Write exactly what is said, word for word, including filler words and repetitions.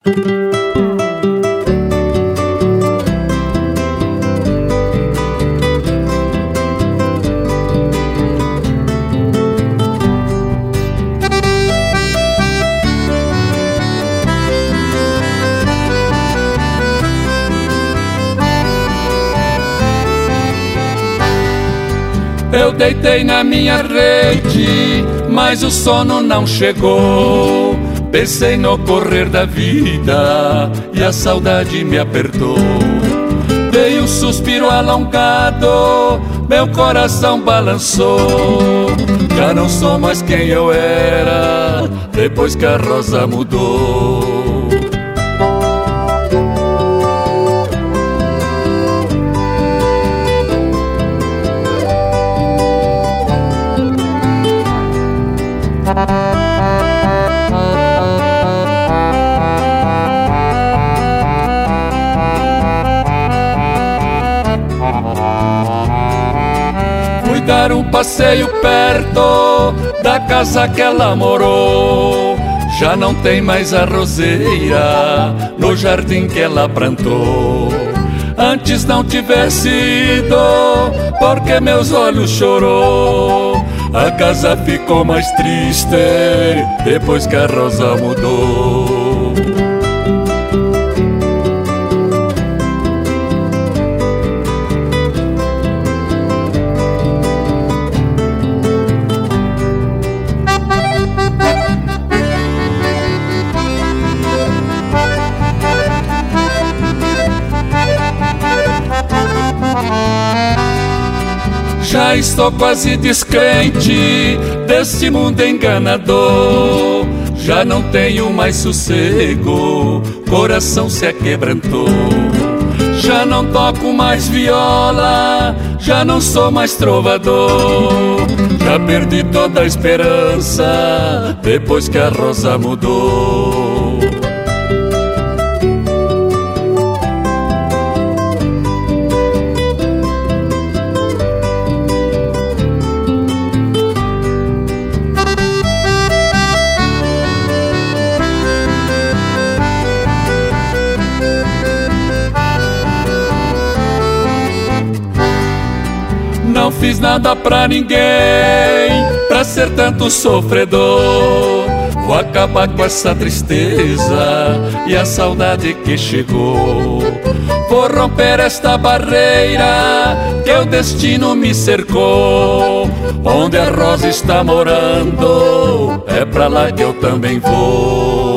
Eu deitei na minha rede, mas o sono não chegou. Pensei no correr da vida e a saudade me apertou. Dei um suspiro alongado, meu coração balançou. Já não sou mais quem eu era, depois que a rosa mudou. Fui dar um passeio perto da casa que ela morou. Já não tem mais a roseira no jardim que ela plantou. Antes não tivesse ido, porque meus olhos chorou. A casa ficou mais triste depois que a rosa mudou. Já estou quase descrente desse mundo enganador. Já não tenho mais sossego, coração se aquebrantou. Já não toco mais viola, já não sou mais trovador. Já perdi toda a esperança depois que a rosa mudou. Não fiz nada pra ninguém, pra ser tanto sofredor. Vou acabar com essa tristeza e a saudade que chegou. Vou romper esta barreira que o destino me cercou. Onde a rosa está morando, é pra lá que eu também vou.